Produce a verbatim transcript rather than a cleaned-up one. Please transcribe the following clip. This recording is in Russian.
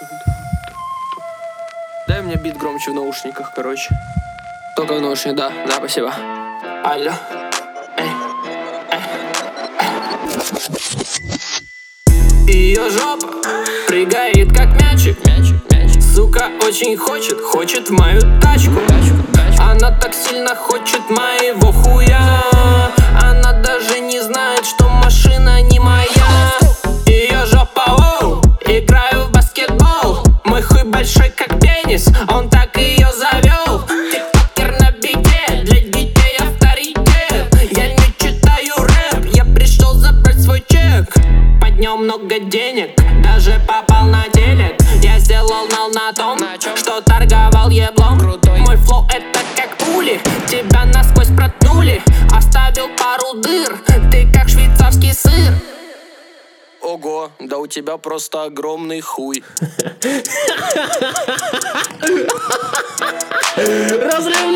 Дай мне бит громче в наушниках, короче. Только в наушниках, да, да, спасибо. Алло. Эй, эй, эй. Ее жопа прыгает как мячик, мячик, мячик. Сука очень хочет, хочет мою тачку, тачку, тачку. Она так сильно хочет моего хуя. Она даже не знает, что машина не моя. Ее жопа, оу, играю в баскетбол. Мой хуй большой как пенис, он так ее завел. Тиктокер на бите, для детей авторитет. Я не читаю рэп, я пришел забрать свой чек. Поднял много денег, даже попал на телек. Я сделал нал на том, что торговал еблом. Мой флоу это как пули, тебя насквозь проткнули. Оставил пару дыр, ты как швейцарский сыр. Ого, да у тебя просто огромный хуй. Разрыв